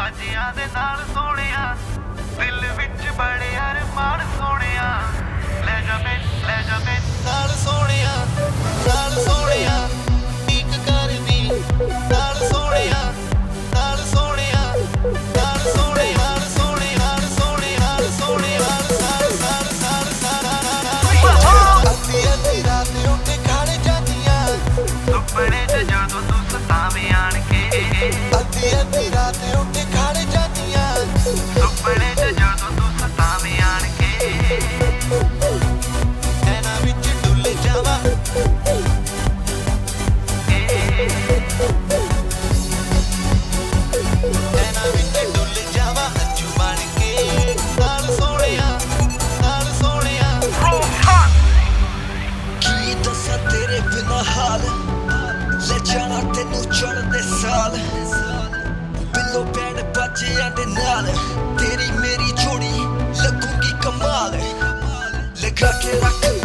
ਸਾਜਿਆਂ ਦੇ ਨਾਲ ਸੋਹਣਿਆ ਦਿਲ ਵਿੱਚ ਬੜੇ ਅਰਮਾਨ ਸੋਹਣਿਆ ਲੈ ਜਾ ਮੈਂ ਨਾਲ ਸੋਹਣਿਆ ਇੱਕ ਕਰਨੀ ਨਾਲ ਸੋਹਣਿਆ ਨਾਲ ਸੋਹਣਿਆ ਨਾਲ ਸੋਹਣਿਆ ਨਾਲ ਸੋਹਣਿਆ ਨਾਲ ਸੋਹਣਿਆ ਅੱਧੀ ਅੱਧੀ ਰਾਤ ਉੱਠ ਖੜ ਜਾਂਦੀਆਂ ਸੁਪਨੇ ਚ ਜਦੋਂ ਤੂੰ ਸਤਾਵੇਂ ਆਣ ਕੇ ਅੱਧੀ ਅੱਧੀ ਰਾਤ ਉੱਠ ਖੜ ਜਾਂਦੀਆਂ ਸੁਪਨੇ ਚ ਜਦੋਂ ਤੂੰ ਸਤਾਵੇਂ ਆਣ ਕੇ ਇਹਨਾਂ ਵਿੱਚ ਡੁੱਲ ਜਾਵਾਂ ਇਹਨਾਂ ਵਿੱਚ ਡੁੱਲ ਜਾਵਾਂ ਹੰਝੂ ਬਣ ਕੇ ਨਾਲ ਸੋਹਣਿਆ ਕੀ ਦੱਸਾਂ ਤੇਰੇ ਬਿਨਾਂ ਹਾਲ ਲੈ ਜਾਣਾ ਤੈਨੂੰ ਚੜ੍ਹਦੇ ਸਾਲ ਬਿੱਲੋ ਪੈਣ ਬੱਚਿਆਂ ਦੇ ਨਾਲ ਤੇਰੀ ਮੇਰੀ ਜੋੜੀ ਲੱਗੂਗੀ ਕਮਾਲ ਲਗਾ ਕੇ ਰੱਖ